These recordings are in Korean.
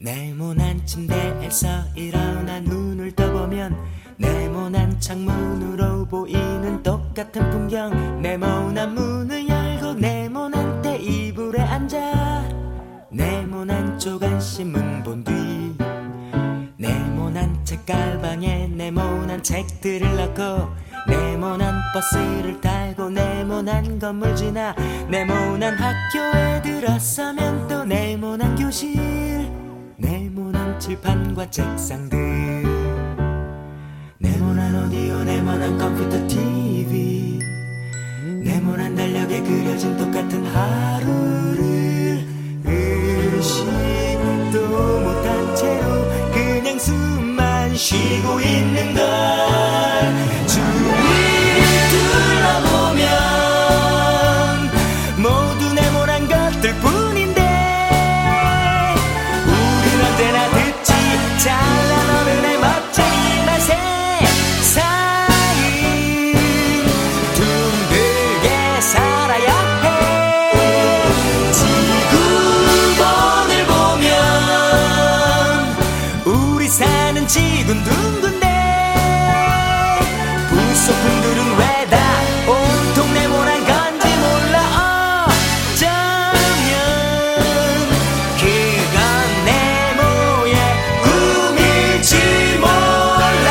네모난 침대에서 일어나 눈을 떠보면 네모난 창문으로 보이는 똑같은 풍경. 네모난 문을 열고 네모난 테이블에 앉아 네모난 조간신문 본 뒤 네모난 책가방에 네모난 책들을 넣고 네모난 버스를 타고 네모난 건물 지나 네모난 학교에 들어서면 또 네모난 교실, 네모난 칠판과 책상들, 네모난 오디오, 네모난 컴퓨터 TV, 네모난 달력에 그려진 똑같은 하루를 의식도 못한 채로 그냥 숨만 쉬고 있는 걸. 주위를 둘러보면 모두 네모난 것들 뿐인데 우린 언제나 듣지 잘난 어른의 멋쟁이 말 세상은 둥글게 살아야 해. 지구본을 보면 우리 사는 지구는 둥근데 불소풍들은 왜 다 온통 네모난 건지 몰라. 어쩌면 그건 네모의 꿈일지 몰라.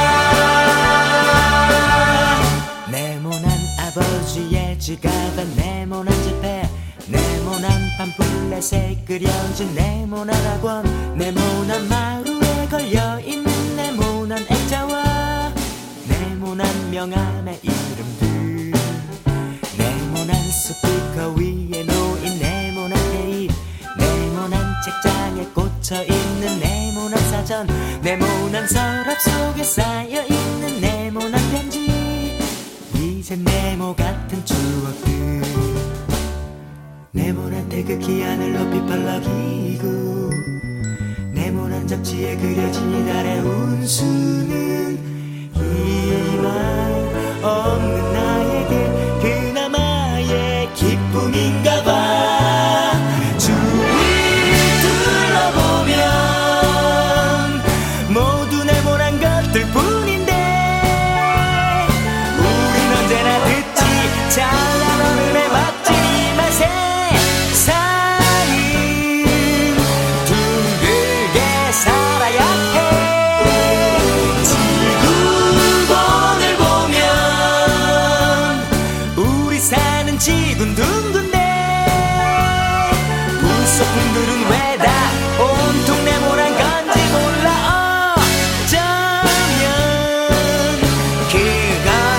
네모난 아버지의 지갑에 네모난 지폐, 네모난 팜플렛에 그려진 네모난 학원, 네모난 마루에 걸려있는 네모난 액자와 네모난 명함의 이름들, 네모난 스피커 위에 놓인 네모난 테이프, 네모난 책장에 꽂혀있는 네모난 사전, 네모난 서랍 속에 쌓여있는 네모난 편지. 이제 네모 같은 추억들, 네모난 태극기 하늘 높이 펄럭이고 네모난 잡지에 그려진 이달의 운수는 희망 없는 나에게 그나마의 기쁨인가 봐. 주위를 둘러보면 모두 네모난 것들 뿐인데 우린 언제나 듣지 잘난 어른의 멋진 말 세상은 둥글게 살아야 해. 지구본을 보면 우리 사는 지구는 둥근데 불소풍들은 왜 다 온통 네모난 건지 몰라. 어쩌면 그건